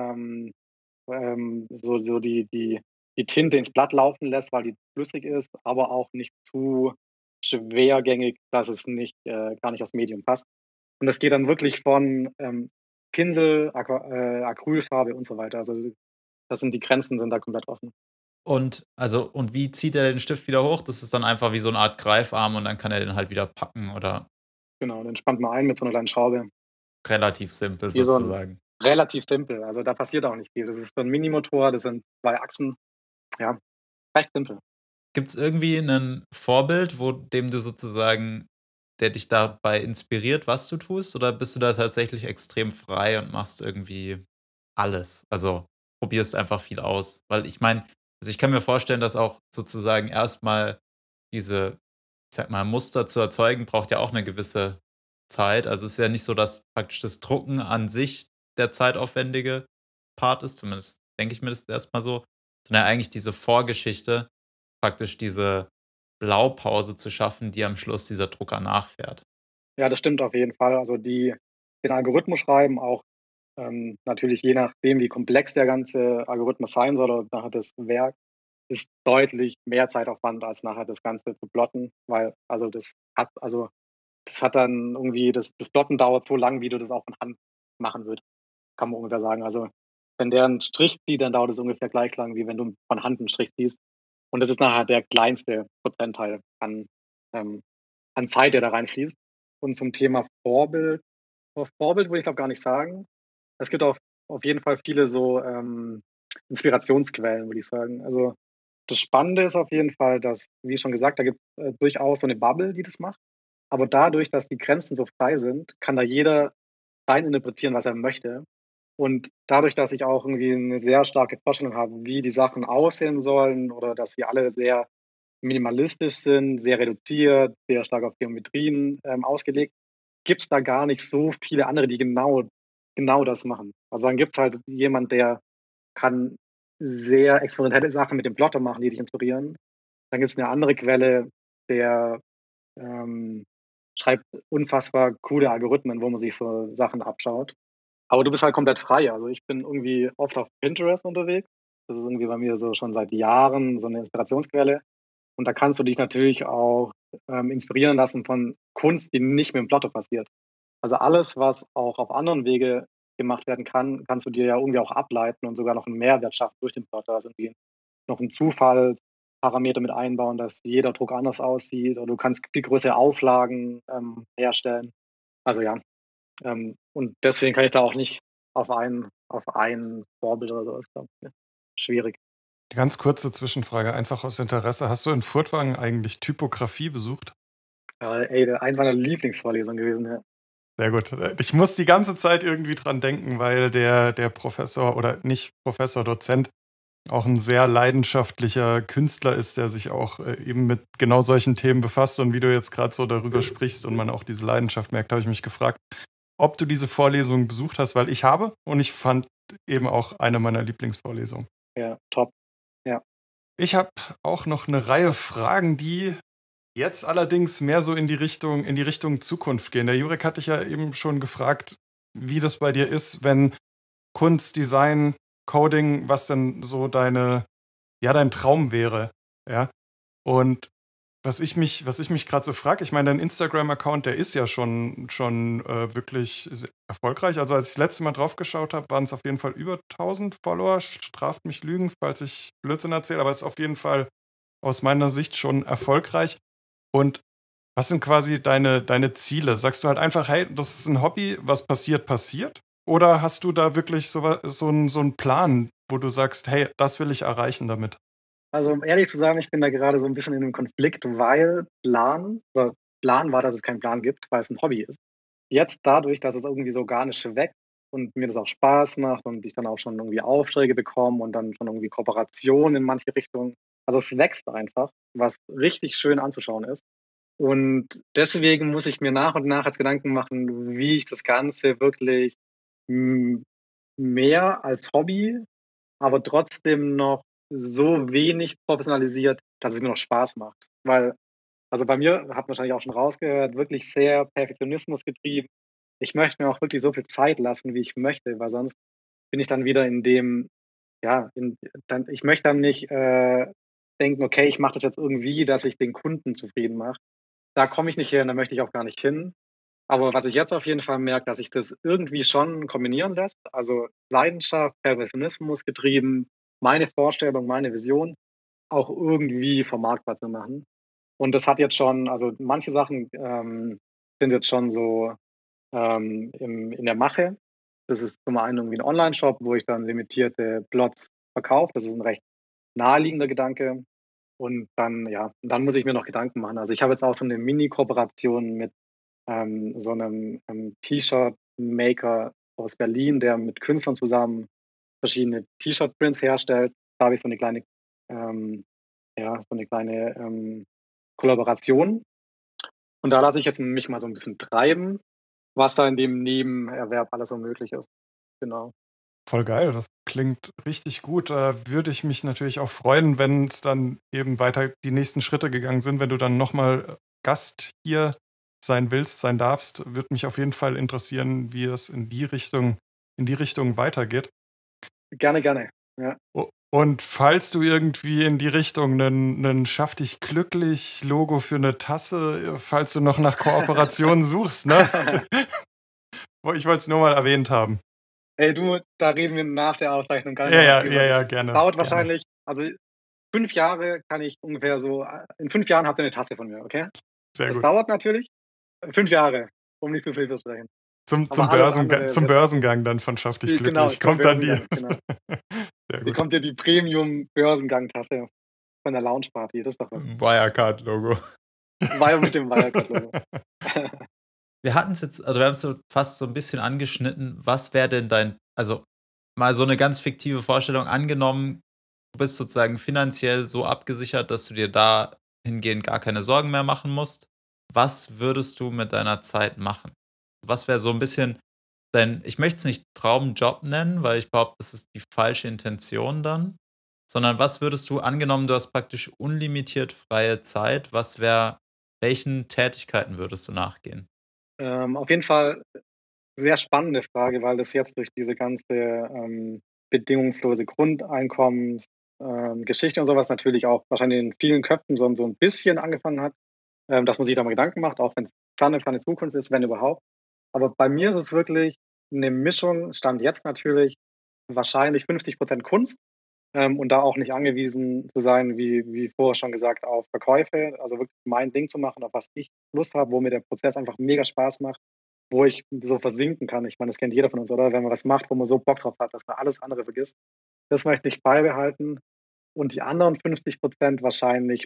so die Tinte ins Blatt laufen lässt, weil die flüssig ist, aber auch nicht zu schwergängig, dass es nicht gar nicht aufs Medium passt. Und das geht dann wirklich von, Pinsel, Acrylfarbe und so weiter. Also, das sind die Grenzen sind da komplett offen. Und wie zieht er den Stift wieder hoch? Das ist dann einfach wie so 'ne Art Greifarm und dann kann er den halt wieder packen oder Genau, den spannt man ein mit so 'ner kleinen Schraube. relativ simpel Wie so 'n sozusagen. relativ simpel, also, da passiert auch nicht viel. Das ist so 'n Minimotor, das sind 2 Achsen, ja, recht simpel. Gibt es irgendwie ein Vorbild, dem du sozusagen der dich dabei inspiriert, was du tust? Oder bist du da tatsächlich extrem frei und machst irgendwie alles? Also, probierst einfach viel aus? Weil ich meine, also, ich kann mir vorstellen, dass auch sozusagen erstmal diese, ich sage mal, Muster zu erzeugen, braucht ja auch eine gewisse Zeit. Also, es ist ja nicht so, dass praktisch das Drucken an sich der zeitaufwendige Part ist, zumindest denke ich mir das erst so, sondern eigentlich diese Vorgeschichte, praktisch diese Blaupause zu schaffen, die am Schluss dieser Drucker nachfährt. Ja, das stimmt auf jeden Fall. Also den Algorithmus schreiben, auch natürlich je nachdem, wie komplex der ganze Algorithmus sein soll oder nachher das Werk, ist deutlich mehr Zeitaufwand, als nachher das Ganze zu plotten, weil das hat dann irgendwie, das Plotten dauert so lang, wie du das auch von Hand machen würdest, kann man ungefähr sagen. Also wenn der einen Strich zieht, dann dauert es ungefähr gleich lang, wie wenn du von Hand einen Strich ziehst. Und das ist nachher der kleinste Prozentteil ähm, an Zeit, der da reinfließt. Und zum Thema Vorbild würde ich glaube gar nicht sagen. Es gibt auf jeden Fall viele so Inspirationsquellen, würde ich sagen. Also das Spannende ist auf jeden Fall, dass, wie schon gesagt, da gibt es durchaus so eine Bubble, die das macht. Aber dadurch, dass die Grenzen so frei sind, kann da jeder rein interpretieren, was er möchte. Und dadurch, dass ich auch irgendwie eine sehr starke Vorstellung habe, wie die Sachen aussehen sollen oder dass sie alle sehr minimalistisch sind, sehr reduziert, sehr stark auf Geometrien ausgelegt, gibt es da gar nicht so viele andere, die genau das machen. Also dann gibt es halt jemand, der kann sehr experimentelle Sachen mit dem Plotter machen, die dich inspirieren. Dann gibt es eine andere Quelle, der ähm, schreibt unfassbar coole Algorithmen, wo man sich so Sachen abschaut. Aber du bist halt komplett frei. Also ich bin irgendwie oft auf Pinterest unterwegs. Das ist irgendwie bei mir so schon seit Jahren so eine Inspirationsquelle. Und da kannst du dich natürlich auch inspirieren lassen von Kunst, die nicht mit dem Plotter passiert. Also alles, was auch auf anderen Wege gemacht werden kann, kannst du dir ja irgendwie auch ableiten und sogar noch einen Mehrwert schaffen durch den Plotter. Also irgendwie noch einen Zufallsparameter mit einbauen, dass jeder Druck anders aussieht oder du kannst viel größere Auflagen herstellen. Also ja, und deswegen kann ich da auch nicht auf ein Vorbild oder so. Ich glaube, schwierig. Ganz kurze Zwischenfrage, einfach aus Interesse. Hast du in Furtwangen eigentlich Typografie besucht? Ey, eine meiner Lieblingsvorlesungen gewesen, ja. Sehr gut. Ich muss die ganze Zeit irgendwie dran denken, weil der Professor oder nicht Professor, Dozent auch ein sehr leidenschaftlicher Künstler ist, der sich auch, eben mit genau solchen Themen befasst. Und wie du jetzt gerade so darüber sprichst und man auch diese Leidenschaft merkt, habe ich mich gefragt, ob du diese Vorlesung besucht hast, weil ich habe und ich fand eben auch eine meiner Lieblingsvorlesungen. Ja, top. Ja. Ich habe auch noch eine Reihe Fragen, die jetzt allerdings mehr so in die Richtung Zukunft gehen. Der Jurek hat dich ja eben schon gefragt, wie das bei dir ist, wenn Kunst, Design, Coding, was denn so dein Traum wäre, ja? Und was ich mich gerade so frage, ich meine, dein Instagram-Account, der ist ja schon wirklich se erfolgreich. Also, als ich das letzte Mal drauf geschaut habe, waren es auf jeden Fall über 1.000 Follower. Straft mich Lügen, falls ich Blödsinn erzähle, aber es ist auf jeden Fall aus meiner Sicht schon erfolgreich. Und was sind quasi deine Ziele? Sagst du halt einfach: „Hey, das ist ein Hobby, was passiert, passiert?“ Oder hast du da wirklich so 'n Plan, wo du sagst: „Hey, das will ich erreichen damit?“ Also, um ehrlich zu sagen, ich bin da gerade so ein bisschen in einem Konflikt, weil Plan war, dass es keinen Plan gibt, weil es ein Hobby ist. Jetzt dadurch, dass es irgendwie so organisch wächst und mir das auch Spaß macht und ich dann auch schon irgendwie Aufträge bekomme und dann schon irgendwie Kooperationen in manche Richtungen. Also, es wächst einfach, was richtig schön anzuschauen ist. Und deswegen muss ich mir nach und nach jetzt Gedanken machen, wie ich das Ganze wirklich, hm, mehr als Hobby, aber trotzdem noch so wenig professionalisiert, dass es mir noch Spaß macht. Weil also, bei mir, hat man wahrscheinlich auch schon rausgehört, wirklich sehr Perfektionismus getrieben. Ich möchte mir auch wirklich so viel Zeit lassen, wie ich möchte, weil sonst bin ich dann wieder in dem ja, ich möchte dann nicht, denken: „Okay, ich mache das jetzt irgendwie, dass ich den Kunden zufrieden mache.“ Da komme ich nicht hin, da möchte ich auch gar nicht hin. Aber was ich jetzt auf jeden Fall merke, dass sich das irgendwie schon kombinieren lässt. Also Leidenschaft, Perfektionismus getrieben, meine Vorstellung, meine Vision auch irgendwie vermarktbar zu machen. Und das hat jetzt schon, also manche Sachen sind jetzt schon so in der Mache. Das ist zum einen irgendwie ein Online-Shop, wo ich dann limitierte Plots verkaufe. Das ist ein recht naheliegender Gedanke. Und dann, ja, dann muss ich mir noch Gedanken machen. Also ich habe jetzt auch so eine Mini-Kooperation mit so einem T-Shirt-Maker aus Berlin, der mit Künstlern zusammen verschiedene T-Shirt-Prints herstellt. Da habe ich so eine kleine, ja, so eine kleine Kollaboration. Und da lasse ich jetzt mich mal so ein bisschen treiben, was da in dem Nebenerwerb alles so möglich ist. Genau. Voll geil, das klingt richtig gut. Da würde ich mich natürlich auch freuen, wenn es dann eben weiter die nächsten Schritte gegangen sind, wenn du dann nochmal Gast hier sein willst, sein darfst, würde mich auf jeden Fall interessieren, wie es in die Richtung weitergeht. Gerne, gerne. Ja. Und falls du irgendwie in die Richtung einen Schaff dich glücklich Logo für eine Tasse, falls du noch nach Kooperationen suchst, ne? Ich wollte es nur mal erwähnt haben. Hey du, da reden wir nach der Aufzeichnung gar nicht Ja, mehr ja, ja, drüber. ja, Das gerne. dauert Gerne. wahrscheinlich, also 5 Jahre kann ich ungefähr so, in 5 Jahren habt ihr eine Tasse von mir, okay? Sehr Das gut. dauert natürlich 5 Jahre, um nicht zu viel zu sprechen. Zum Aber alles Börsengang, andere zum wird, Börsengang dann von Schaff dich genau, glücklich. zum Kommt dann die. Börsengang, genau. Sehr Hier gut. kommt dir die Premium-Börsengang-Tasse von der Lounge-Party, das ist doch was. Wirecard-Logo. War ja mit dem Wirecard-Logo. Wir hatten es jetzt, also wir haben es so fast so ein bisschen angeschnitten. Was wäre denn also mal so eine ganz fiktive Vorstellung angenommen, du bist sozusagen finanziell so abgesichert, dass du dir dahingehend gar keine Sorgen mehr machen musst. Was würdest du mit deiner Zeit machen? Was wäre so ein bisschen ich möchte es nicht Traumjob nennen, weil ich behaupte, das ist die falsche Intention dann, sondern was würdest du angenommen, du hast praktisch unlimitiert freie Zeit, welchen Tätigkeiten würdest du nachgehen? Auf jeden Fall sehr spannende Frage, weil das jetzt durch diese ganze bedingungslose Grundeinkommens Geschichte und sowas natürlich auch wahrscheinlich in vielen Köpfen so ein bisschen angefangen hat, dass man sich da mal Gedanken macht, auch wenn es ferne Zukunft ist, wenn überhaupt. Aber bei mir ist es wirklich eine Mischung, Stand jetzt natürlich, wahrscheinlich 50% Kunst, und da auch nicht angewiesen zu sein, wie vorher schon gesagt, auf Verkäufe. Also wirklich mein Ding zu machen, auf was ich Lust habe, wo mir der Prozess einfach mega Spaß macht, wo ich so versinken kann. Ich meine, das kennt jeder von uns, oder? Wenn man was macht, wo man so Bock drauf hat, dass man alles andere vergisst. Das möchte ich beibehalten. Und die anderen 50% wahrscheinlich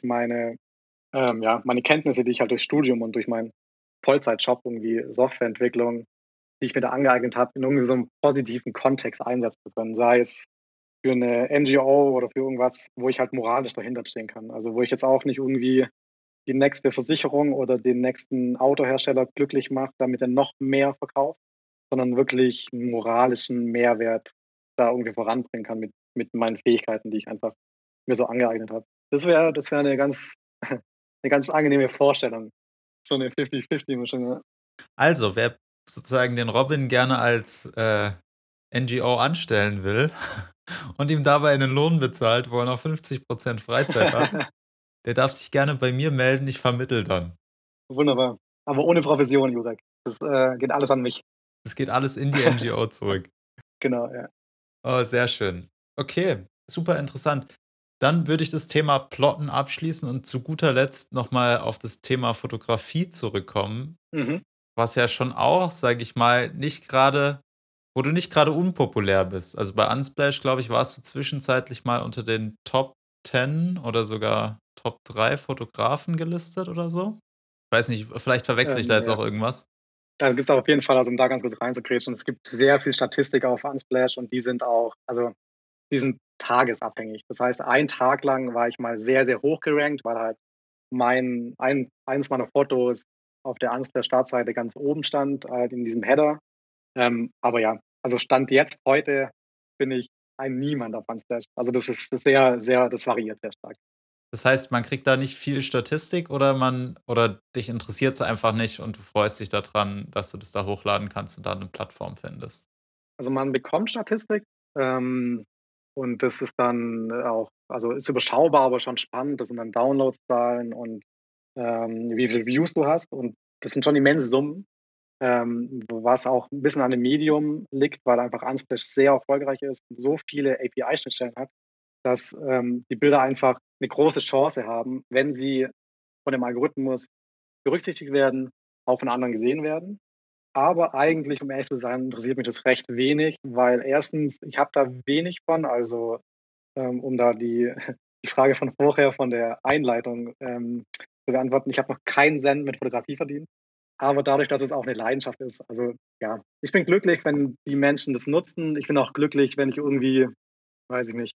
ja, meine Kenntnisse, die ich halt durch Studium und durch meinen Vollzeitjob, irgendwie Softwareentwicklung, die ich mir da angeeignet habe, in irgendwie so einem positiven Kontext einsetzen zu können. Sei es für eine NGO oder für irgendwas, wo ich halt moralisch dahinter stehen kann. Also wo ich jetzt auch nicht irgendwie die nächste Versicherung oder den nächsten Autohersteller glücklich mache, damit er noch mehr verkauft, sondern wirklich einen moralischen Mehrwert da irgendwie voranbringen kann mit meinen Fähigkeiten, die ich einfach mir so angeeignet habe. Das wär eine eine ganz angenehme Vorstellung. So eine 50-50-Mischung. Ja. Also, wer sozusagen den Robin gerne als NGO anstellen will und ihm dabei einen Lohn bezahlt, wo er noch 50% Freizeit hat, der darf sich gerne bei mir melden, ich vermittle dann. Wunderbar. Aber ohne Provision, Jurek. Das geht alles an mich. Es geht alles in die NGO zurück. Genau, ja. Oh, sehr schön. Okay, super interessant. Dann würde ich das Thema Plotten abschließen und zu guter Letzt nochmal auf das Thema Fotografie zurückkommen, Mhm. was ja schon auch, sage ich mal, wo du nicht gerade unpopulär bist. Also bei Unsplash, glaube ich, warst du zwischenzeitlich mal unter den Top 10 oder sogar Top 3 Fotografen gelistet oder so. Ich weiß nicht, vielleicht verwechsel ich da jetzt Ja. auch irgendwas. Da gibt es auf jeden Fall, also um da ganz kurz reinzugrätschen, es gibt sehr viel Statistik auf Unsplash und die sind auch, also die sind tagesabhängig. Das heißt, einen Tag lang war ich mal sehr, sehr hoch gerankt, weil halt eins meiner Fotos auf der Unsplash-Startseite ganz oben stand, halt in diesem Header. Aber ja, also Stand jetzt, heute bin ich ein Niemand auf Unsplash. Also das ist sehr, sehr, das variiert sehr stark. Das heißt, man kriegt da nicht viel Statistik oder dich interessiert es einfach nicht und du freust dich daran, dass du das da hochladen kannst und da eine Plattform findest. Also man bekommt Statistik, ähm, und das ist dann auch, also ist überschaubar, aber schon spannend. Das sind dann Downloadzahlen und wie viele Views du hast. Und das sind schon immense Summen, was auch ein bisschen an dem Medium liegt, weil einfach Unsplash sehr erfolgreich ist und so viele API-Schnittstellen hat, dass die Bilder einfach eine große Chance haben, wenn sie von dem Algorithmus berücksichtigt werden, auch von anderen gesehen werden. Aber eigentlich, um ehrlich zu sein, interessiert mich das recht wenig, weil erstens, ich habe da wenig von, also um da die die Frage von vorher, von der Einleitung zu beantworten. Ich habe noch keinen Cent mit Fotografie verdient, aber dadurch, dass es auch eine Leidenschaft ist, also ja, ich bin glücklich, wenn die Menschen das nutzen. Ich bin auch glücklich, wenn ich irgendwie, weiß ich nicht,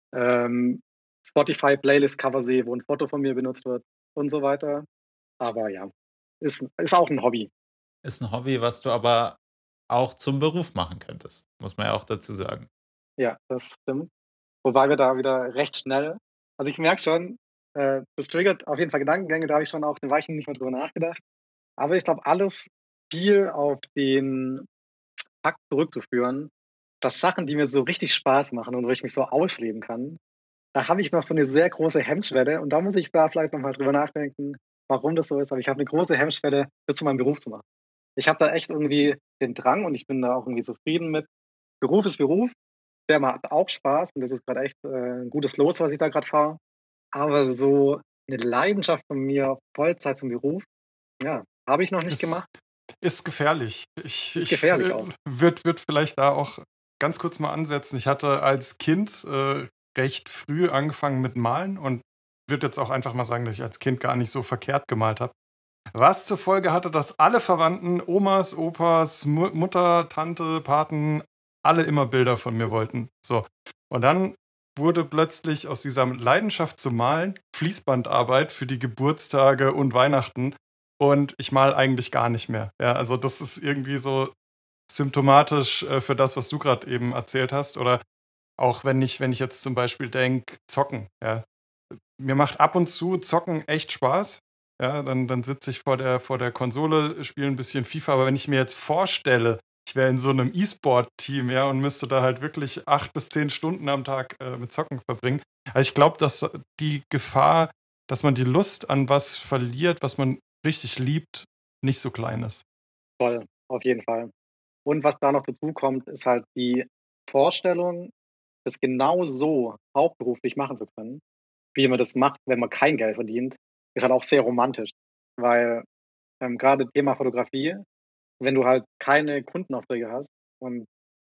ähm, Spotify-Playlist-Cover sehe, wo ein Foto von mir benutzt wird und so weiter. Aber ja, ist auch ein Hobby. Ist ein Hobby, was du aber auch zum Beruf machen könntest, muss man ja auch dazu sagen. Ja, das stimmt. Wobei wir da wieder recht schnell, also ich merke schon, das triggert auf jeden Fall Gedankengänge, da habe ich schon auch eine Weile nicht mehr drüber nachgedacht. Aber ich glaube, alles viel auf den Fakt zurückzuführen, dass Sachen, die mir so richtig Spaß machen und wo ich mich so ausleben kann, da habe ich noch so eine sehr große Hemmschwelle und da muss ich da vielleicht noch mal drüber nachdenken, warum das so ist. Aber ich habe eine große Hemmschwelle, das zu meinem Beruf zu machen. Ich habe da echt irgendwie den Drang und ich bin da auch irgendwie zufrieden mit. Beruf ist Beruf, der macht auch Spaß und das ist gerade echt, 'n gutes Los, was ich da gerade fahre. Aber so eine Leidenschaft von mir, Vollzeit zum Beruf, ja, habe ich noch nicht Ist gemacht. ist gefährlich. Ist gefährlich auch. Würde vielleicht da auch ganz kurz mal ansetzen. Ich hatte als Kind, recht früh angefangen mit Malen und würde jetzt auch einfach mal sagen, dass ich als Kind gar nicht so verkehrt gemalt habe. Was zur Folge hatte, dass alle Verwandten, Omas, Opas, Mutter, Tante, Paten, alle immer Bilder von mir wollten. So. Und dann wurde plötzlich aus dieser Leidenschaft zu malen Fließbandarbeit für die Geburtstage und Weihnachten und ich male eigentlich gar nicht mehr. Ja, also das ist irgendwie so symptomatisch, für das, was du gerade eben erzählt hast. Oder auch wenn ich jetzt zum Beispiel denke, zocken, ja. Mir macht ab und zu Zocken echt Spaß. Ja, dann sitze ich vor der Konsole, spiele ein bisschen FIFA, aber wenn ich mir jetzt vorstelle, ich wäre in so einem E-Sport-Team, ja, und müsste da halt wirklich 8 bis 10 Stunden am Tag, mit Zocken verbringen. Also, ich glaube, dass die Gefahr, dass man die Lust an was verliert, was man richtig liebt, nicht so klein ist. Voll, auf jeden Fall. Und was da noch dazu kommt, ist halt die Vorstellung, das genau so hauptberuflich machen zu können, wie man das macht, wenn man kein Geld verdient, ist halt auch sehr romantisch. Weil, grade Thema Fotografie, wenn du halt keine Kundenaufträge hast und,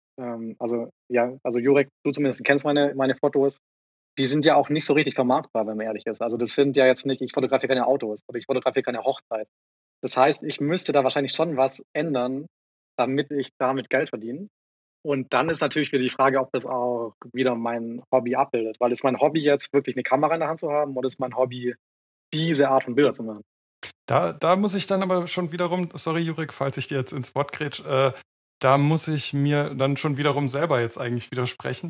also ja, also Jurek, du zumindest kennst meine Fotos, die sind ja auch nicht so richtig vermarktbar, wenn man ehrlich ist. Also das sind ja jetzt nicht, ich fotografiere keine Autos oder ich fotografiere keine Hochzeit. Das heißt, ich müsste da wahrscheinlich schon was ändern, damit ich damit Geld verdiene. Und dann ist natürlich wieder die Frage, ob das auch wieder mein Hobby abbildet. Weil ist mein Hobby jetzt wirklich eine Kamera in der Hand zu haben oder ist mein Hobby, diese Art von Bilder zu machen? Da muss ich dann aber schon wiederum, sorry Jurek, falls ich dir jetzt ins Wort grätsche, da muss ich mir dann schon wiederum selber jetzt eigentlich widersprechen,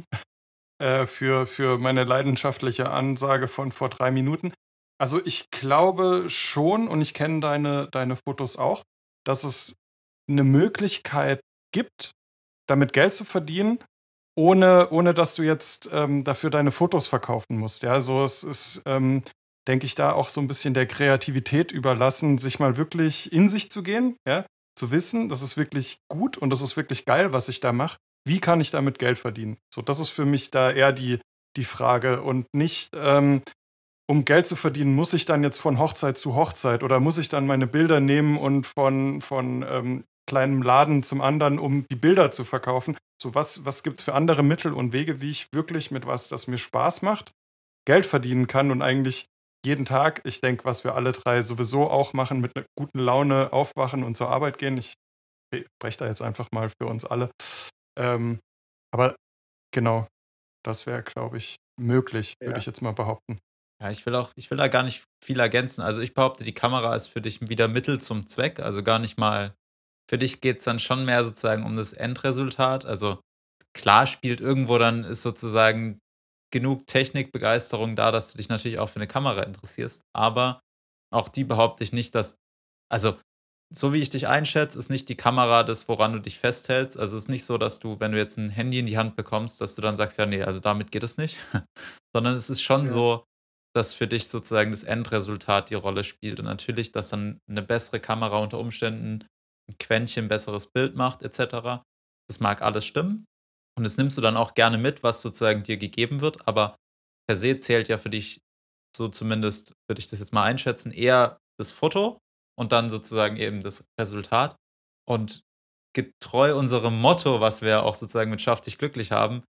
für meine leidenschaftliche Ansage von vor 3 Minuten. Also, ich glaube schon und ich kenne deine Fotos auch, dass es eine Möglichkeit gibt, damit Geld zu verdienen, ohne dass du jetzt, dafür deine Fotos verkaufen musst, ja? Also, es ist, denke ich, da auch so ein bisschen der Kreativität überlassen, sich mal wirklich in sich zu gehen, ja? Zu wissen, das ist wirklich gut und das ist wirklich geil, was ich da mache. Wie kann ich damit Geld verdienen? So, das ist für mich da eher die Frage und nicht, um Geld zu verdienen, muss ich dann jetzt von Hochzeit zu Hochzeit oder muss ich dann meine Bilder nehmen und von kleinem Laden zum anderen, um die Bilder zu verkaufen? So, was gibt's für andere Mittel und Wege, wie ich wirklich mit was, das mir Spaß macht, Geld verdienen kann und eigentlich jeden Tag, ich denke, was wir alle 3 sowieso auch machen, mit 'ner guten Laune aufwachen und zur Arbeit gehen. Ich spreche da jetzt einfach mal für uns alle. Ähm, aber genau, das wäre, glaube ich, möglich, würde Ja, ich jetzt mal behaupten. Ja, ich will da gar nicht viel ergänzen. Also, ich behaupte, die Kamera ist für dich wieder Mittel zum Zweck, also gar nicht mal, für dich geht's dann schon mehr sozusagen um das Endresultat. Also, klar spielt irgendwo dann, ist sozusagen genug Technikbegeisterung da, dass du dich natürlich auch für eine Kamera interessierst, aber auch die behaupte ich nicht, dass, also, so wie ich dich einschätze, ist nicht die Kamera das, woran du dich festhältst. Also, es ist nicht so, dass du, wenn du jetzt ein Handy in die Hand bekommst, dass du dann sagst: „Ja, nee, also damit geht es nicht.“ Sondern es ist schon ja, so, dass für dich sozusagen das Endresultat die Rolle spielt und natürlich, dass dann eine bessere Kamera unter Umständen 'n Quäntchen besseres Bild macht et cetera. Das mag alles stimmen und das nimmst du dann auch gerne mit, was sozusagen dir gegeben wird, aber per se zählt ja für dich, so zumindest würde ich das jetzt mal einschätzen, eher das Foto und dann sozusagen eben das Resultat. Und getreu unserem Motto, was wir auch sozusagen mit „Schaff dich glücklich“ haben,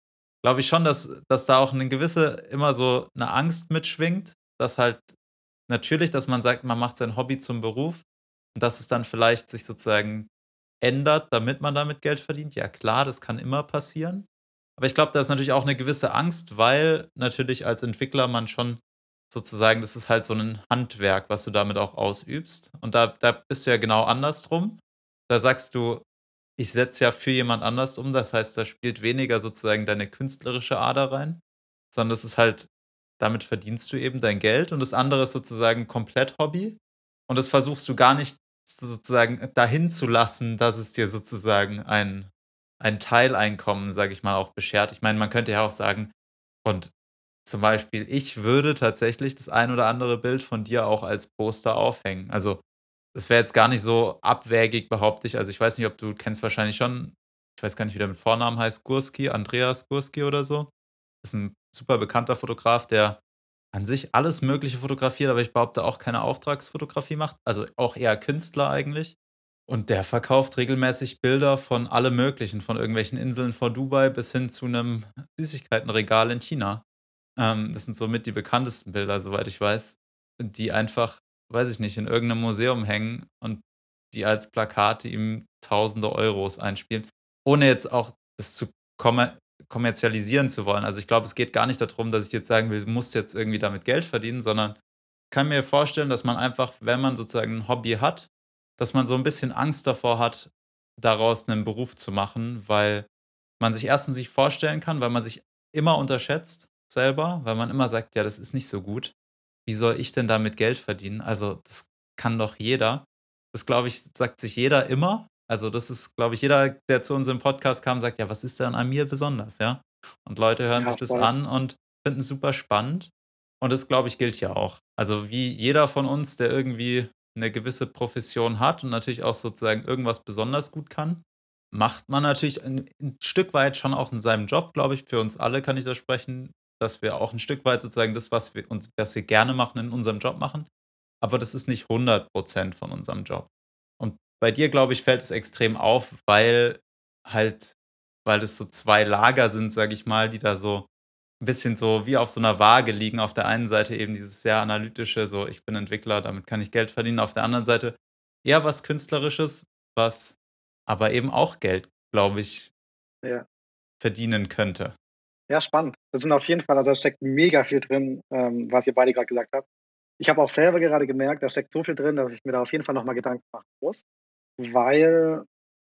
glaube ich schon, dass da auch eine gewisse immer so eine Angst mitschwingt, dass halt natürlich, dass man sagt, man macht sein Hobby zum Beruf und dass es dann vielleicht sich sozusagen ändert, damit man damit Geld verdient. Ja klar, das kann immer passieren. Aber ich glaube, da ist natürlich auch eine gewisse Angst, weil natürlich als Entwickler man schon sozusagen das ist halt so ein Handwerk, was du damit auch ausübst. Und da bist du ja genau andersrum. Da sagst du: „Ich setze ja für jemand anders um.“ Das heißt, da spielt weniger sozusagen deine künstlerische Ader rein, sondern das ist halt damit verdienst du eben dein Geld und das andere ist sozusagen komplett Hobby. Und das versuchst du gar nicht sozusagen dahin zu lassen, dass es dir sozusagen ein Teileinkommen, sage ich mal, auch beschert. Ich meine, man könnte ja auch sagen und zum Beispiel, ich würde tatsächlich das ein oder andere Bild von dir auch als Poster aufhängen. Also, das wäre jetzt gar nicht so abwägig, behaupte ich. Also, ich weiß nicht, ob du kennst wahrscheinlich schon ich weiß gar nicht, wie der mit Vornamen heißt, Gurski, Andreas Gurski oder so. Ist ein super bekannter Fotograf, der an sich alles Mögliche fotografiert, aber ich behaupte auch keine Auftragsfotografie macht, also auch eher Künstler eigentlich. Und der verkauft regelmäßig Bilder von allem Möglichen, von irgendwelchen Inseln vor Dubai bis hin zu einem Süßigkeitenregal in China. Das sind somit die bekanntesten Bilder, soweit ich weiß, die einfach, weiß ich nicht, in irgendeinem Museum hängen und die als Plakate ihm tausende Euros einspielen, ohne jetzt auch das zu kommerzialisieren zu wollen. Also, ich glaube, es geht gar nicht darum, dass ich jetzt sagen will, du musst jetzt irgendwie damit Geld verdienen, sondern ich kann mir vorstellen, dass man einfach, wenn man sozusagen ein Hobby hat, dass man so ein bisschen Angst davor hat, daraus einen Beruf zu machen, weil man sich erstens nicht vorstellen kann, weil man sich immer unterschätzt selber, weil man immer sagt: „Ja, das ist nicht so gut. Wie soll ich denn damit Geld verdienen? Also, das kann doch jeder.“ Das, glaube ich, sagt sich jeder immer. Also, das ist, glaube ich jeder, der zu unserem Podcast kam, sagt: „Ja, was ist denn an mir besonders?“, ja? Und Leute hören Ja, sich das voll. an und finden es super spannend. Und das, glaube ich, gilt ja auch. Also, wie jeder von uns, der irgendwie eine gewisse Profession hat und natürlich auch sozusagen irgendwas besonders gut kann, macht man natürlich ein Stück weit schon auch in seinem Job, glaube ich. Für uns alle kann ich da sprechen, dass wir auch ein Stück weit sozusagen das, was wir gerne machen, in unserem Job machen. Aber das ist nicht 100% von unserem Job. Und bei dir, glaube ich, fällt es extrem auf, halt weil das so 2 Lager sind, sage ich mal, die da so ein bisschen so wie auf so einer Waage liegen. Auf der einen Seite eben dieses sehr analytische, so: „Ich bin Entwickler, damit kann ich Geld verdienen.“ Auf der anderen Seite eher was Künstlerisches, was aber eben auch Geld, glaube ich, Ja. verdienen könnte. Ja, spannend. Das sind auf jeden Fall also, da steckt mega viel drin, was ihr beide gerade gesagt habt. Ich habe auch selber gerade gemerkt, da steckt so viel drin, dass ich mir da auf jeden Fall noch mal Gedanken machen muss, weil,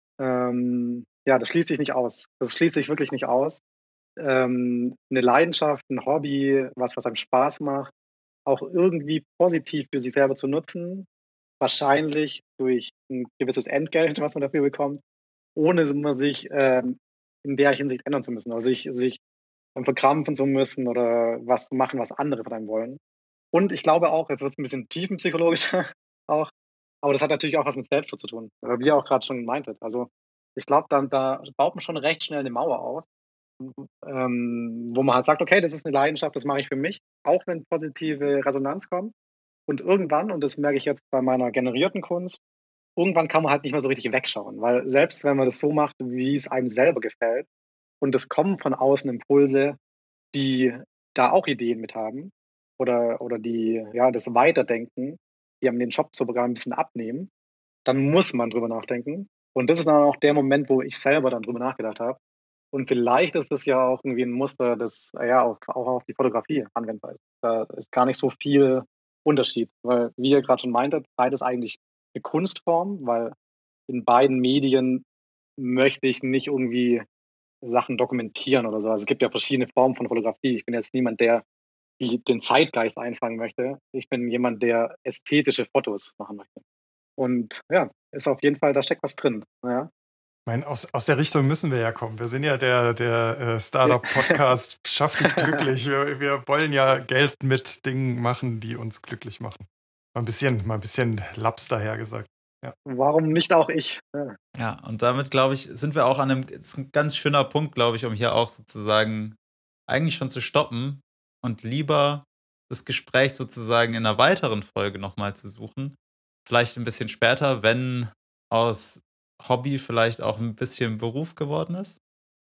ja, das schließt sich nicht aus. Das schließt sich wirklich nicht aus. 'Ne Leidenschaft, ein Hobby, was einem Spaß macht, auch irgendwie positiv für sich selber zu nutzen, wahrscheinlich durch ein gewisses Entgelt, was man dafür bekommt, ohne immer sich, in der Hinsicht ändern zu müssen, oder sich verkrampfen zu müssen oder was zu machen, was andere von einem wollen. Und ich glaube auch, jetzt wird's 'n bisschen tiefenpsychologischer auch, aber das hat natürlich auch was mit Selbstschutz zu tun, wie ihr auch grad schon meintet. Also, ich glaube, da baut man schon recht schnell 'ne Mauer auf, wo man halt sagt: „Okay, das ist 'ne Leidenschaft, das mache ich für mich“, auch wenn positive Resonanz kommt. Und irgendwann, und das merke ich jetzt bei meiner generierten Kunst, irgendwann kann man halt nicht mehr so richtig wegschauen, weil selbst wenn man das so macht, wie's einem selber gefällt und es kommen von außen Impulse, die da auch Ideen mit haben oder die, ja, das Weiterdenken, die einem den Job sogar ein bisschen abnehmen, dann muss man drüber nachdenken. Und das ist dann auch der Moment, wo ich selber dann drüber nachgedacht habe. Und vielleicht ist das ja auch irgendwie ein Muster, das, ja, auch auf die Fotografie anwendbar ist. Da ist gar nicht so viel Unterschied, weil, wie ihr gerade schon meintet, beides eigentlich eine Kunstform, weil in beiden Medien möchte ich nicht irgendwie Sachen dokumentieren oder so. Also, es gibt ja verschiedene Formen von Fotografie. Ich bin jetzt niemand, der den Zeitgeist einfangen möchte. Ich bin jemand, der ästhetische Fotos machen möchte. Und ja, ist auf jeden Fall, da steckt was drin. Ja. Ich meine, aus der Richtung müssen wir ja kommen. Wir sind ja der Ja. Start-up-Podcast Schaff dich glücklich. Wir wollen ja Geld mit Dingen machen, die uns glücklich machen. Mal ein bisschen Laps dahergesagt. Ja. Warum nicht auch ich? Ja. Ja, und damit, glaube ich, sind wir auch an einem ist 'n ganz schöner Punkt, glaube ich, um hier auch sozusagen eigentlich schon zu stoppen und lieber das Gespräch sozusagen in einer weiteren Folge noch mal zu suchen. Vielleicht ein bisschen später, wenn aus Hobby vielleicht auch ein bisschen Beruf geworden ist.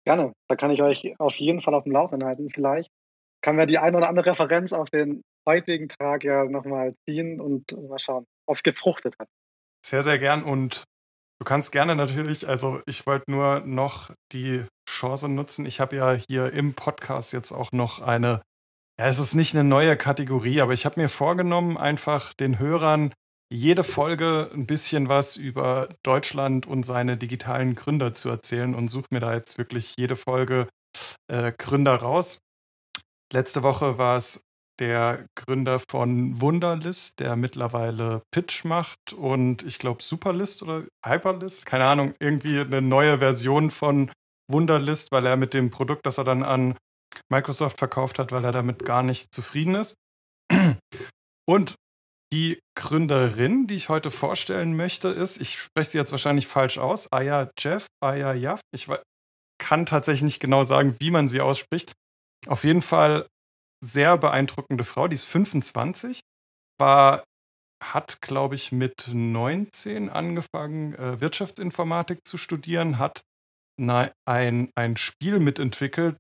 Gerne. Da kann ich euch auf jeden Fall auf dem Laufenden halten. Vielleicht können wir die eine oder andere Referenz auf den heutigen Tag ja noch mal ziehen und mal schauen, ob's gefruchtet hat. Sehr, sehr gern und du kannst gerne natürlich also, ich wollte nur noch die Chance nutzen. Ich habe ja hier im Podcast jetzt auch noch eine ja, es ist nicht eine neue Kategorie, aber ich habe mir vorgenommen, einfach den Hörern jede Folge ein bisschen was über Deutschland und seine digitalen Gründer zu erzählen und suche mir da jetzt wirklich jede Folge, Gründer raus. Letzte Woche war es der Gründer von Wunderlist, der mittlerweile Pitch macht und ich glaube Superlist oder Hyperlist, keine Ahnung, irgendwie eine neue Version von Wunderlist, weil er mit dem Produkt, das er dann an Microsoft verkauft hat, weil er damit gar nicht zufrieden ist. Und die Gründerin, die ich heute vorstellen möchte, ist, ich spreche sie jetzt wahrscheinlich falsch aus, Aya Jaff. Kann tatsächlich nicht genau sagen, wie man sie ausspricht. Auf jeden Fall sehr beeindruckende Frau, die ist 25, war hat, glaube ich, mit 19 angefangen, Wirtschaftsinformatik zu studieren, hat ein Spiel mitentwickelt,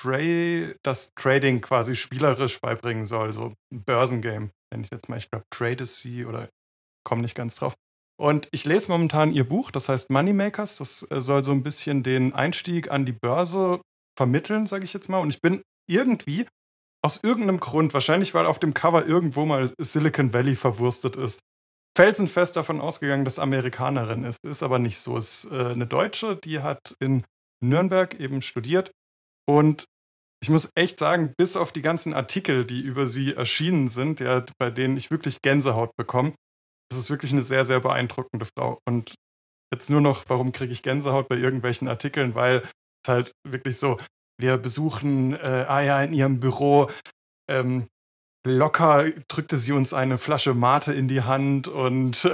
das Trading quasi spielerisch beibringen soll, so 'n Börsengame, nenne ich's jetzt mal. Ich glaube, Trade-Is oder komme nicht ganz drauf. Und ich lese momentan ihr Buch, das heißt Moneymakers. Das, soll so ein bisschen den Einstieg an die Börse vermitteln, sage ich jetzt mal. Und ich bin irgendwie aus irgendeinem Grund, wahrscheinlich weil auf dem Cover irgendwo mal Silicon Valley verwurstet ist, felsenfest davon ausgegangen, dass Amerikanerin ist. Ist aber nicht so. Ist, 'ne Deutsche, die hat in Nürnberg eben studiert und ich muss echt sagen, bis auf die ganzen Artikel, die über sie erschienen sind, ja, bei denen ich wirklich Gänsehaut bekomme, ist es wirklich eine sehr, sehr beeindruckende Frau. Und jetzt nur noch, warum kriege ich Gänsehaut bei irgendwelchen Artikeln? Weil es halt wirklich so, wir besuchen, Aya in ihrem Büro, ähm, locker drückte sie uns eine Flasche Mate in die Hand und,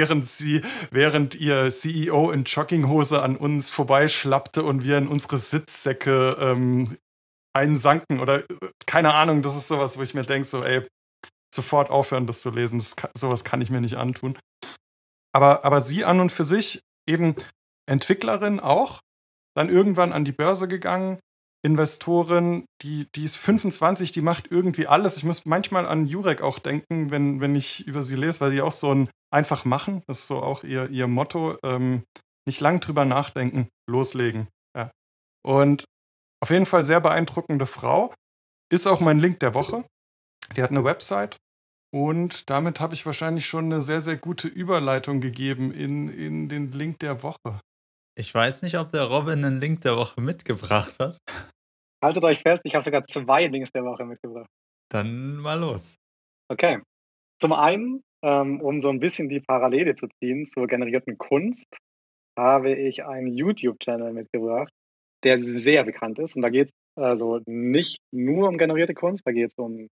während ihr CEO in Jogginghose an uns vorbeischlappte und wir in unsere Sitzsäcke, einsanken oder, keine Ahnung, das ist sowas, wo ich mir denke, so: „Ey, sofort aufhören, das zu lesen. So was kann ich mir nicht antun.“ Aber sie an und für sich eben Entwicklerin auch, dann irgendwann an die Börse gegangen, Investorin, die ist 25, die macht irgendwie alles. Ich muss manchmal an Jurek auch denken, wenn ich über sie lese, weil sie auch so ein „einfach machen“, das ist so auch ihr Motto, nicht lang drüber nachdenken, loslegen, ja. Und auf jeden Fall sehr beeindruckende Frau, ist auch mein Link der Woche. Die hat eine Website und damit habe ich wahrscheinlich schon eine sehr, sehr gute Überleitung gegeben in den Link der Woche. Ich weiß nicht, ob der Robin einen Link der Woche mitgebracht hat. Haltet euch fest, ich habe sogar 2 Links der Woche mitgebracht. Dann mal los. Okay. Zum einen, um so ein bisschen die Parallele zu ziehen zur generierten Kunst, habe ich einen YouTube-Channel mitgebracht, der sehr bekannt ist. Und da geht es also nicht nur um generierte Kunst, da geht es um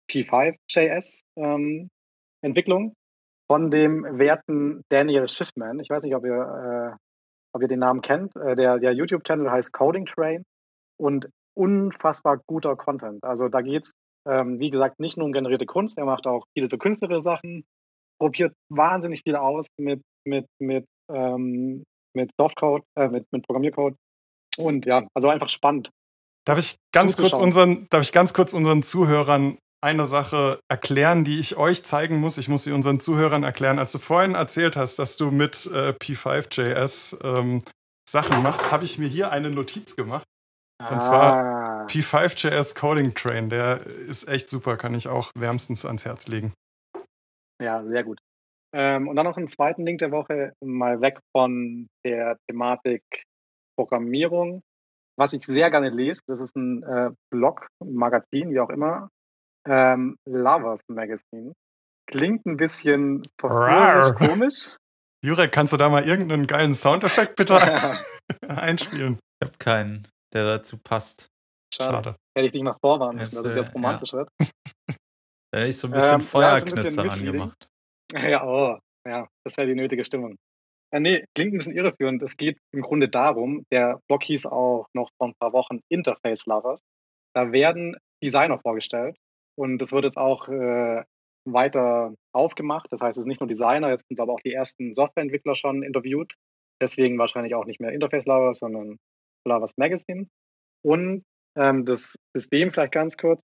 P5.js, Entwicklung von dem werten Daniel Schiffman. Ich weiß nicht, ob ihr den Namen kennt. Der YouTube-Channel heißt Coding Train und unfassbar guter Content. Also da geht es, wie gesagt, nicht nur um generierte Kunst, er macht auch viele so künstlerische Sachen, probiert wahnsinnig viel aus mit Softcode, mit Programmiercode. Und ja, also einfach spannend zuzuschauen. Darf ich ganz kurz unseren Zuhörern eine Sache erklären, die ich euch zeigen muss? Ich muss sie unseren Zuhörern erklären. Als du vorhin erzählt hast, dass du mit, P5.js, Sachen machst, habe ich mir hier eine Notiz gemacht. Und zwar Ah, P5.js Coding Train. Der ist echt super, kann ich auch wärmstens ans Herz legen. ja, sehr gut. Und dann noch einen zweiten Link der Woche, mal weg von der Thematik Programmierung. Was ich sehr gerne lese, das ist ein Blog, ein Magazin, wie auch immer, Lovers Magazine. Klingt ein bisschen verführerisch, Rar. komisch. Jurek, kannst du da mal irgendeinen geilen Soundeffekt bitte einspielen? Ich habe keinen, der dazu passt. Schade. Schade. Hätte ich dich mal vorwarnen müssen, dass es Hättest jetzt du, romantisch wird. Da hätte ich so ein Ja, bisschen ist ein bisschen Feuerknistern misleading. angemacht. Ja, oh, ja, das wäre die nötige Stimmung. Ne, klingt ein bisschen irreführend. Es geht im Grunde darum, der Blog hieß auch noch vor ein paar Wochen Interface Lovers. Da werden Designer vorgestellt und das wird jetzt auch weiter aufgemacht. Das heißt, es ist nicht nur Designer, jetzt sind aber auch die ersten Softwareentwickler schon interviewt. Deswegen wahrscheinlich auch nicht mehr Interface Lovers, sondern Lovers Magazine. Und das System vielleicht ganz kurz.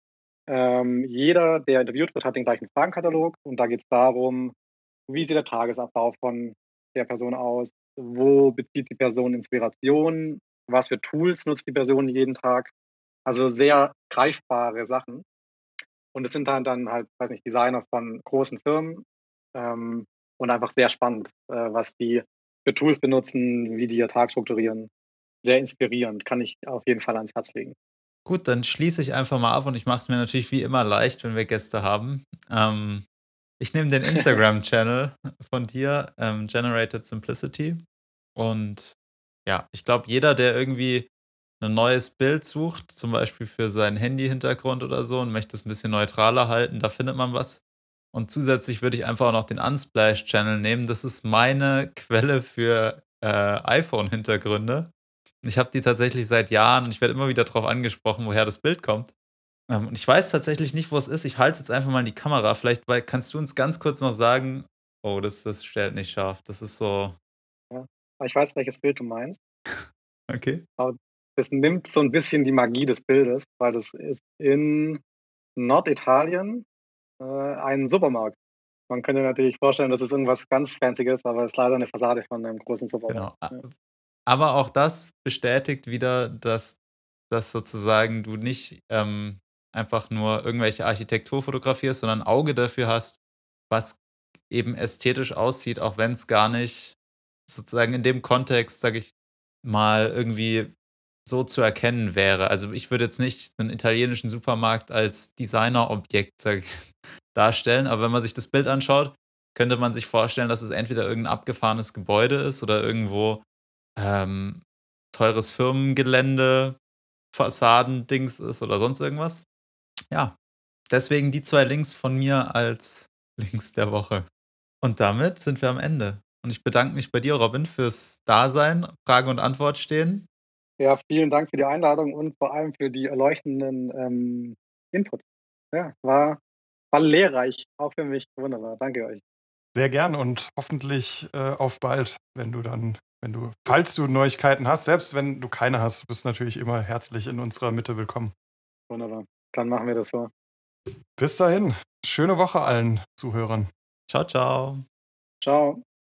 Jeder, der interviewt wird, hat den gleichen Fragenkatalog und da geht es darum, wie sieht der Tagesablauf von der Person aus? Wo bezieht die Person Inspiration? Was für Tools nutzt die Person jeden Tag? Also sehr greifbare Sachen. Und es sind dann halt, weiß nicht, Designer von großen Firmen und einfach sehr spannend, was die für Tools benutzen, wie die ihr Tag strukturieren. Sehr inspirierend, kann ich auf jeden Fall ans Herz legen. Gut, dann schließe ich einfach mal ab und ich mache es mir natürlich wie immer leicht, wenn wir Gäste haben. Ich nehme den Instagram-Channel von dir, Generated Simplicity. Und ja, ich glaube, jeder, der irgendwie ein neues Bild sucht, zum Beispiel für seinen Handy-Hintergrund oder so und möchte es ein bisschen neutraler halten, da findet man was. Und zusätzlich würde ich einfach auch noch den Unsplash-Channel nehmen. Das ist meine Quelle für iPhone-Hintergründe. Ich habe die tatsächlich seit Jahren und ich werde immer wieder darauf angesprochen, woher das Bild kommt. Und ich weiß tatsächlich nicht, wo es ist. Ich halte es jetzt einfach mal in die Kamera. Vielleicht kannst du uns ganz kurz noch sagen, oh, das stellt nicht scharf. Das ist so, Ja. Aber ich weiß, welches Bild du meinst. okay. Aber das nimmt so ein bisschen die Magie des Bildes, weil das ist in Norditalien ein Supermarkt. Man könnte natürlich vorstellen, dass es irgendwas ganz Fancyes, aber es ist leider eine Fassade von einem großen Supermarkt. Genau. Ja. Aber auch das bestätigt wieder, dass sozusagen du nicht einfach nur irgendwelche Architektur fotografierst, sondern ein Auge dafür hast, was eben ästhetisch aussieht, auch wenn es gar nicht sozusagen in dem Kontext, sage ich mal, irgendwie so zu erkennen wäre. Also ich würde jetzt nicht einen italienischen Supermarkt als Designerobjekt, sage ich, darstellen, aber wenn man sich das Bild anschaut, könnte man sich vorstellen, dass es entweder irgendein abgefahrenes Gebäude ist oder irgendwo ähm, teures Firmengelände, Fassadendings ist oder sonst irgendwas. Ja, deswegen die 2 Links von mir als Links der Woche. Und damit sind wir am Ende. Und ich bedanke mich bei dir, Robin, fürs Dasein. Frage und Antwort stehen. Ja, vielen Dank für die Einladung und vor allem für die erleuchtenden Inputs. Ja, war lehrreich, auch für mich. Wunderbar. Danke euch. Sehr gern und hoffentlich auf bald, falls du Neuigkeiten hast, selbst wenn du keine hast, bist du natürlich immer herzlich in unserer Mitte willkommen. Wunderbar. Dann machen wir das so. Bis dahin, schöne Woche allen Zuhörern. Ciao, ciao. Ciao.